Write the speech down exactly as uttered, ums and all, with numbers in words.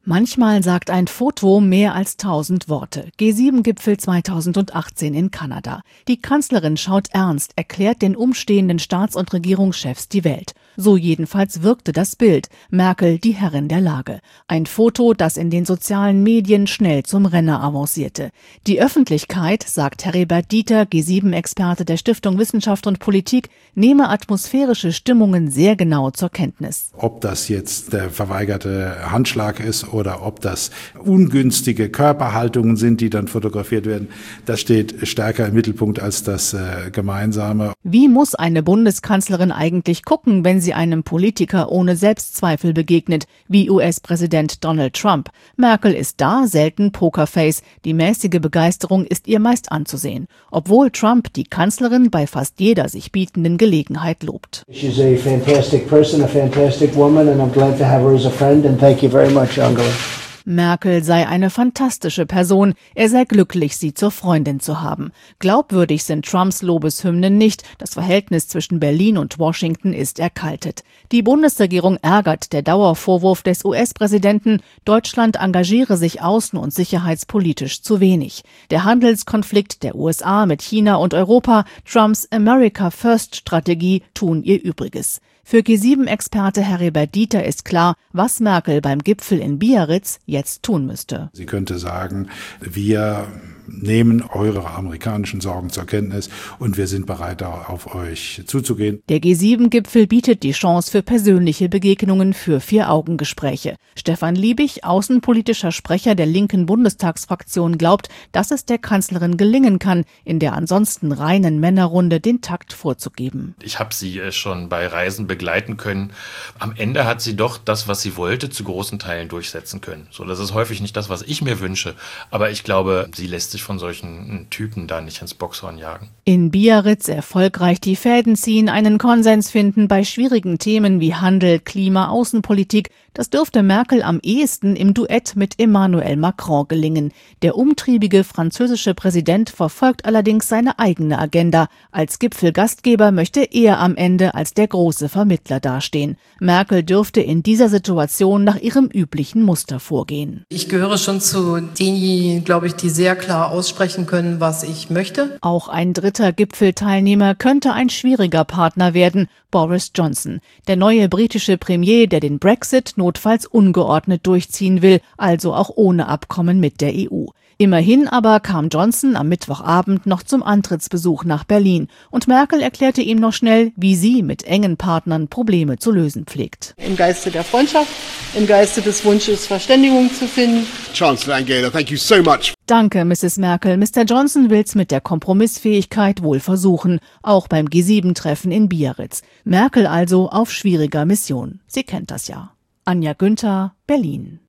Manchmal sagt ein Foto mehr als tausend Worte. G sieben Gipfel zweitausendachtzehn in Kanada. Die Kanzlerin schaut ernst, erklärt den umstehenden Staats- und Regierungschefs die Welt. So jedenfalls wirkte das Bild. Merkel, die Herrin der Lage. Ein Foto, das in den sozialen Medien schnell zum Renner avancierte. Die Öffentlichkeit, sagt Heribert Dieter, G sieben Experte der Stiftung Wissenschaft und Politik, nehme atmosphärische Stimmungen sehr genau zur Kenntnis. Ob das jetzt der verweigerte Handschlag ist oder ob das ungünstige Körperhaltungen sind, die dann fotografiert werden, das steht stärker im Mittelpunkt als das äh, Gemeinsame. Wie muss eine Bundeskanzlerin eigentlich gucken, wenn sie einem Politiker ohne Selbstzweifel begegnet, wie U S-Präsident Donald Trump? Merkel ist da selten Pokerface. Die mäßige Begeisterung ist ihr meist anzusehen, obwohl Trump die Kanzlerin bei fast jeder sich bietenden Gelegenheit lobt. She's a fantastic person, a fantastic woman, and I'm glad to have her as a friend, and thank you very much, Angela. Merkel sei eine fantastische Person, er sei glücklich, sie zur Freundin zu haben. Glaubwürdig sind Trumps Lobeshymnen nicht, das Verhältnis zwischen Berlin und Washington ist erkaltet. Die Bundesregierung ärgert der Dauervorwurf des U S-Präsidenten, Deutschland engagiere sich außen- und sicherheitspolitisch zu wenig. Der Handelskonflikt der U S A mit China und Europa, Trumps America-First-Strategie tun ihr Übriges. Für G sieben Experte Heribert Dieter ist klar, was Merkel beim Gipfel in Biarritz jetzt tun müsste. Sie könnte sagen, wir nehmen eure amerikanischen Sorgen zur Kenntnis und wir sind bereit, auf euch zuzugehen. Der G sieben Gipfel bietet die Chance für persönliche Begegnungen, für Vier-Augen-Gespräche. Stefan Liebig, außenpolitischer Sprecher der linken Bundestagsfraktion, glaubt, dass es der Kanzlerin gelingen kann, in der ansonsten reinen Männerrunde den Takt vorzugeben. Ich habe sie schon bei Reisen begleiten können. Am Ende hat sie doch das, was sie wollte, zu großen Teilen durchsetzen können. So, das ist häufig nicht das, was ich mir wünsche, aber ich glaube, sie lässt sich von solchen Typen da nicht ins Boxhorn jagen. In Biarritz erfolgreich die Fäden ziehen, einen Konsens finden bei schwierigen Themen wie Handel, Klima, Außenpolitik, das dürfte Merkel am ehesten im Duett mit Emmanuel Macron gelingen. Der umtriebige französische Präsident verfolgt allerdings seine eigene Agenda. Als Gipfelgastgeber möchte er am Ende als der große Vermittler dastehen. Merkel dürfte in dieser Situation nach ihrem üblichen Muster vorgehen. Ich gehöre schon zu denjenigen, glaube ich, die sehr klar aussprechen können, was ich möchte. Auch ein dritter Gipfelteilnehmer könnte ein schwieriger Partner werden, Boris Johnson. Der neue britische Premier, der den Brexit notfalls ungeordnet durchziehen will, also auch ohne Abkommen mit der E U. Immerhin aber kam Johnson am Mittwochabend noch zum Antrittsbesuch nach Berlin und Merkel erklärte ihm noch schnell, wie sie mit engen Partnern Probleme zu lösen pflegt. Im Geiste der Freundschaft, im Geiste des Wunsches, Verständigung zu finden. Chancellor Angela, thank you so much. Danke, Misses Merkel. Mister Johnson will's mit der Kompromissfähigkeit wohl versuchen, auch beim G sieben Treffen in Biarritz. Merkel also auf schwieriger Mission. Sie kennt das ja. Anja Günther, Berlin.